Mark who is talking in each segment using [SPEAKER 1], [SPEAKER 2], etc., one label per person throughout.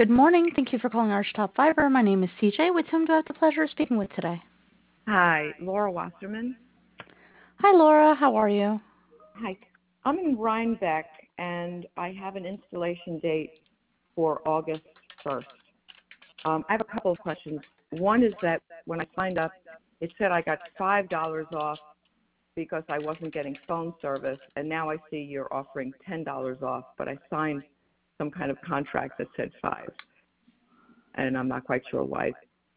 [SPEAKER 1] Good morning. Thank you for calling Archtop Fiber. My name is CJ. With whom do I have the pleasure of speaking with today?
[SPEAKER 2] Hi, Laura Wasserman.
[SPEAKER 1] Hi, Laura. How are you?
[SPEAKER 2] Hi. I'm in Rhinebeck, and I have an installation date for August 1st. I have a couple of questions. One is that when I signed up, it said I got $5 off because I wasn't getting phone service, and now I see you're offering $10 off, but I signed some kind of contract that said 5, and I'm not quite sure why.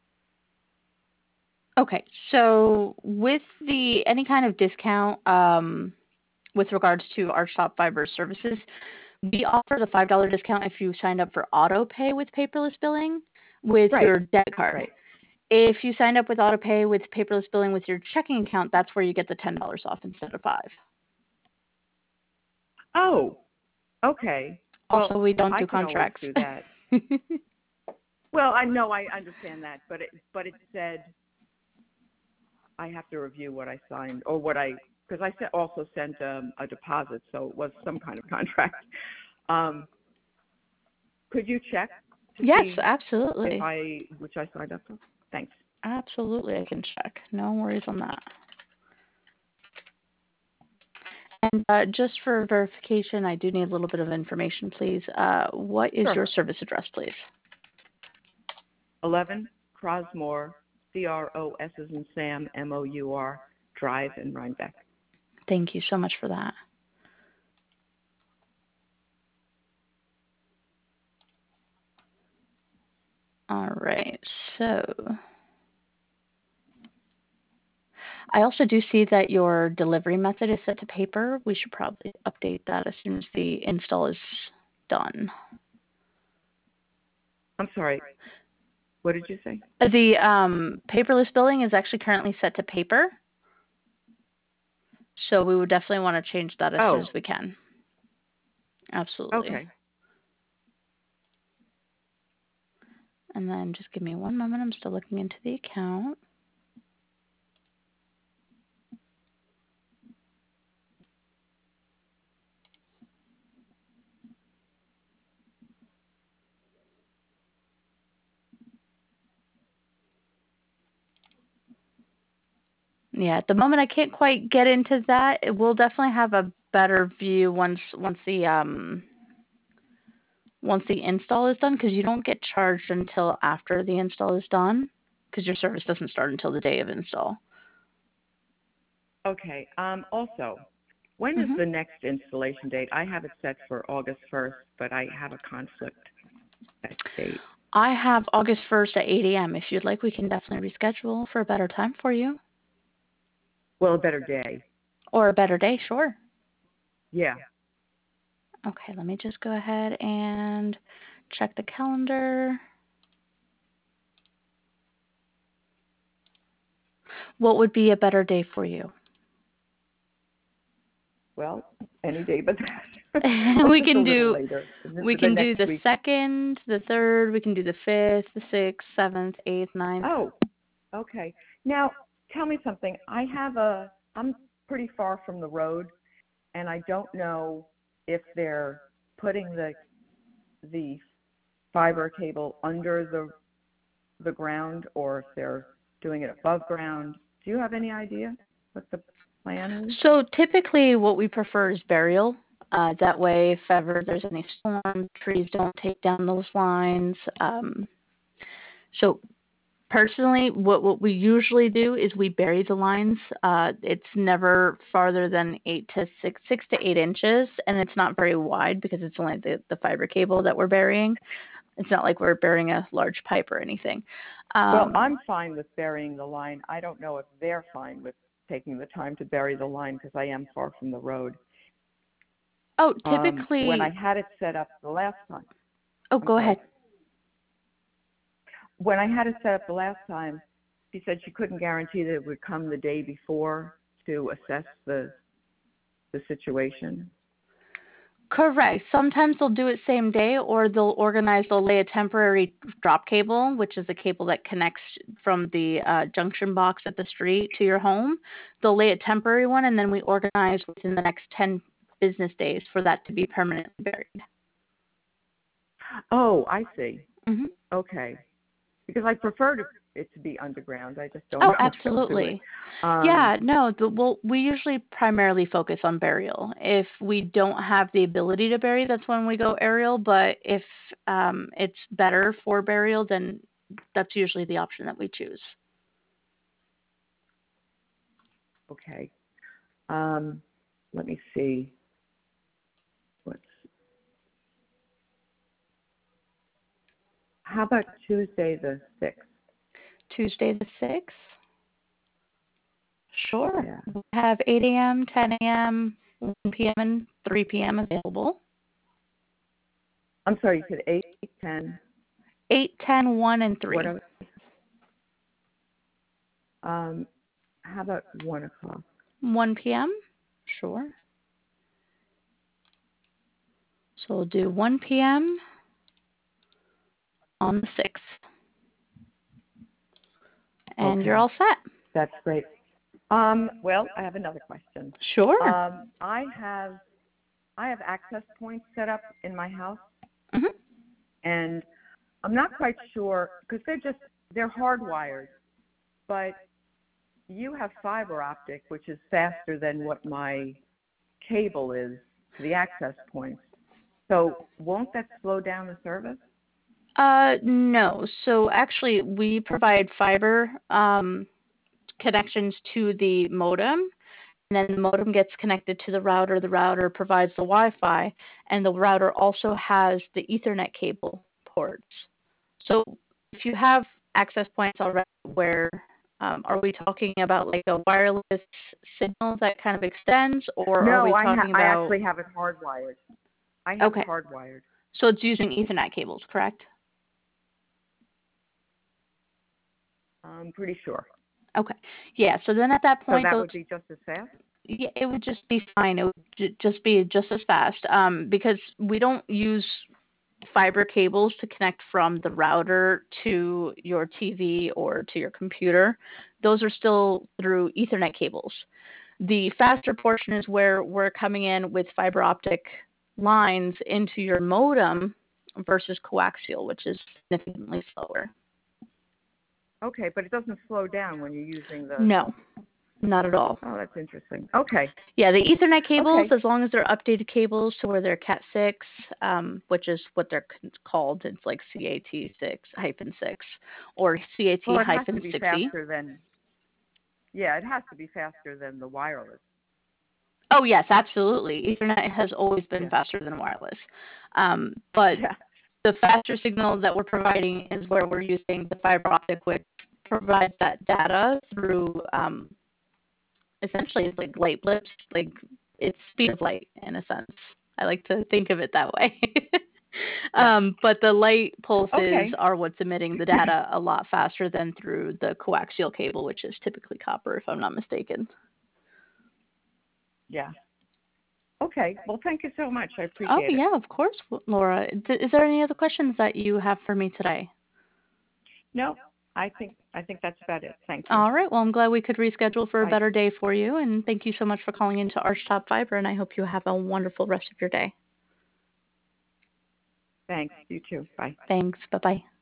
[SPEAKER 1] Okay, so with any kind of discount with regards to Archtop Fiber services, we offer the $5 discount if you signed up for auto pay with paperless billing with your debit card.
[SPEAKER 2] Right.
[SPEAKER 1] If you signed up with auto pay with paperless billing with your checking account, that's where you get the $10 off instead of 5.
[SPEAKER 2] Oh, okay.
[SPEAKER 1] Also,
[SPEAKER 2] Well,
[SPEAKER 1] we don't
[SPEAKER 2] I
[SPEAKER 1] do
[SPEAKER 2] can always
[SPEAKER 1] contracts.
[SPEAKER 2] do that. Well, I know, I understand that, but it said I have to review what I signed or because I also sent a deposit, so it was some kind of contract. Could you check to
[SPEAKER 1] Yes,
[SPEAKER 2] see
[SPEAKER 1] absolutely.
[SPEAKER 2] which I signed up for? Thanks.
[SPEAKER 1] Absolutely, I can check. No worries on that. And just for verification, I do need a little bit of information, please. What is your service address, please?
[SPEAKER 2] 11 Crosmore, CROS as in Sam, MOUR, Drive in Rhinebeck.
[SPEAKER 1] Thank you so much for that. All right, so I also do see that your delivery method is set to paper. We should probably update that as soon as the install is done.
[SPEAKER 2] I'm sorry. What did you say?
[SPEAKER 1] The paperless billing is actually currently set to paper. So we would definitely want to change that as soon as we can. Absolutely.
[SPEAKER 2] Okay.
[SPEAKER 1] And then just give me one moment. I'm still looking into the account. Yeah, at the moment I can't quite get into that. We'll definitely have a better view once the install is done, because you don't get charged until after the install is done, because your service doesn't start until the day of install.
[SPEAKER 2] Okay. Also, when is the next installation date? I have it set for August 1st, but I have a conflict that date.
[SPEAKER 1] I have August 1st at 8 a.m. If you'd like, we can definitely reschedule for a better time for you.
[SPEAKER 2] Well, a better day.
[SPEAKER 1] Or a better day, sure.
[SPEAKER 2] Yeah.
[SPEAKER 1] Okay, let me just go ahead and check the calendar. What would be a better day for you?
[SPEAKER 2] Well, any day but that.
[SPEAKER 1] we can do
[SPEAKER 2] later.
[SPEAKER 1] the
[SPEAKER 2] week.
[SPEAKER 1] 2nd, the 3rd, we can do the 5th, the 6th, 7th, 8th, 9th.
[SPEAKER 2] Oh, okay. Now, tell me something. I'm pretty far from the road, and I don't know if they're putting the fiber cable under the ground or if they're doing it above ground. Do you have any idea what the plan is?
[SPEAKER 1] So typically what we prefer is burial. That way, if ever there's any storm, trees don't take down those lines. So personally, what we usually do is we bury the lines. It's never farther than 6 to 8 inches, and it's not very wide because it's only the fiber cable that we're burying. It's not like we're burying a large pipe or anything.
[SPEAKER 2] Well, I'm fine with burying the line. I don't know if they're fine with taking the time to bury the line because I am far from the road.
[SPEAKER 1] Oh, typically...
[SPEAKER 2] when I had it set up the last time...
[SPEAKER 1] Oh, go ahead.
[SPEAKER 2] When I had it set up the last time, she said she couldn't guarantee that it would come the day before to assess the situation.
[SPEAKER 1] Correct. Sometimes they'll do it same day, or they'll lay a temporary drop cable, which is a cable that connects from the junction box at the street to your home. They'll lay a temporary one, and then we organize within the next 10 business days for that to be permanently buried.
[SPEAKER 2] Oh, I see.
[SPEAKER 1] Hmm.
[SPEAKER 2] Okay. Because I prefer it to be underground. I just don't
[SPEAKER 1] Oh,
[SPEAKER 2] know if they'll do it.
[SPEAKER 1] absolutely. Yeah, no, well, we usually primarily focus on burial. If we don't have the ability to bury, that's when we go aerial. But if it's better for burial, then that's usually the option that we choose.
[SPEAKER 2] Okay. Let me see. What's How about Tuesday the 6th?
[SPEAKER 1] Tuesday the 6th? Sure.
[SPEAKER 2] Yeah.
[SPEAKER 1] We have 8 a.m., 10 a.m., 1 p.m., and 3 p.m. available.
[SPEAKER 2] I'm sorry, you said 8, 10.
[SPEAKER 1] 8, 10, 1, and 3.
[SPEAKER 2] What else? How about 1 o'clock?
[SPEAKER 1] 1 p.m.? Sure. So we'll do 1 p.m. on the 6th. And you're
[SPEAKER 2] Okay.
[SPEAKER 1] all set.
[SPEAKER 2] That's great. Well, I have another question.
[SPEAKER 1] Sure.
[SPEAKER 2] I have access points set up in my house,
[SPEAKER 1] Hmm.
[SPEAKER 2] and I'm not quite sure because they're hardwired, but you have fiber optic, which is faster than what my cable is to the access points. So won't that slow down the service?
[SPEAKER 1] No. So actually, we provide fiber connections to the modem, and then the modem gets connected to the router. The router provides the Wi-Fi, and the router also has the Ethernet cable ports. So if you have access points already, where are we talking about like a wireless signal that kind of extends, or are we
[SPEAKER 2] No,
[SPEAKER 1] talking
[SPEAKER 2] I
[SPEAKER 1] about?
[SPEAKER 2] actually have it hardwired. I have it
[SPEAKER 1] Okay,
[SPEAKER 2] hardwired.
[SPEAKER 1] so it's using Ethernet cables, correct?
[SPEAKER 2] I'm pretty sure.
[SPEAKER 1] Okay, yeah. So then at that
[SPEAKER 2] So
[SPEAKER 1] point,
[SPEAKER 2] that
[SPEAKER 1] those
[SPEAKER 2] would be just as fast?
[SPEAKER 1] yeah, it would just be fine. It would just be just as fast because we don't use fiber cables to connect from the router to your TV or to your computer. Those are still through Ethernet cables. The faster portion is where we're coming in with fiber optic lines into your modem versus coaxial, which is significantly slower.
[SPEAKER 2] Okay, but it doesn't slow down when you're using the...
[SPEAKER 1] No, not at all.
[SPEAKER 2] Oh, that's interesting. Okay.
[SPEAKER 1] Yeah, the Ethernet cables,
[SPEAKER 2] Okay.
[SPEAKER 1] as long as they're updated cables to where they're Cat 6, which is what they're called. It's like CAT6-6 or
[SPEAKER 2] Well, it has to be
[SPEAKER 1] CAT-6E.
[SPEAKER 2] faster than... Yeah, it has to be faster than the wireless.
[SPEAKER 1] Oh, yes, absolutely. Ethernet has always been
[SPEAKER 2] Yeah.
[SPEAKER 1] faster than wireless. But
[SPEAKER 2] Yeah.
[SPEAKER 1] the faster signal that we're providing is where we're using the fiber optic, which provides that data through essentially it's like light blips, like it's speed of light in a sense. I like to think of it that way.
[SPEAKER 2] Yeah.
[SPEAKER 1] But the light pulses
[SPEAKER 2] Okay.
[SPEAKER 1] are what's emitting the data a lot faster than through the coaxial cable, which is typically copper, if I'm not mistaken.
[SPEAKER 2] Yeah. Okay. Well, thank you so much. I
[SPEAKER 1] Oh,
[SPEAKER 2] appreciate it.
[SPEAKER 1] yeah, of course, Laura. Is there any other questions that you have for me today?
[SPEAKER 2] No, I think that's about it. Thank you.
[SPEAKER 1] All right. Well, I'm glad we could reschedule for a
[SPEAKER 2] Bye.
[SPEAKER 1] better day for you. And thank you so much for calling into Archtop Fiber. And I hope you have a wonderful rest of your day.
[SPEAKER 2] Thanks. You too. Bye.
[SPEAKER 1] Thanks. Bye-bye.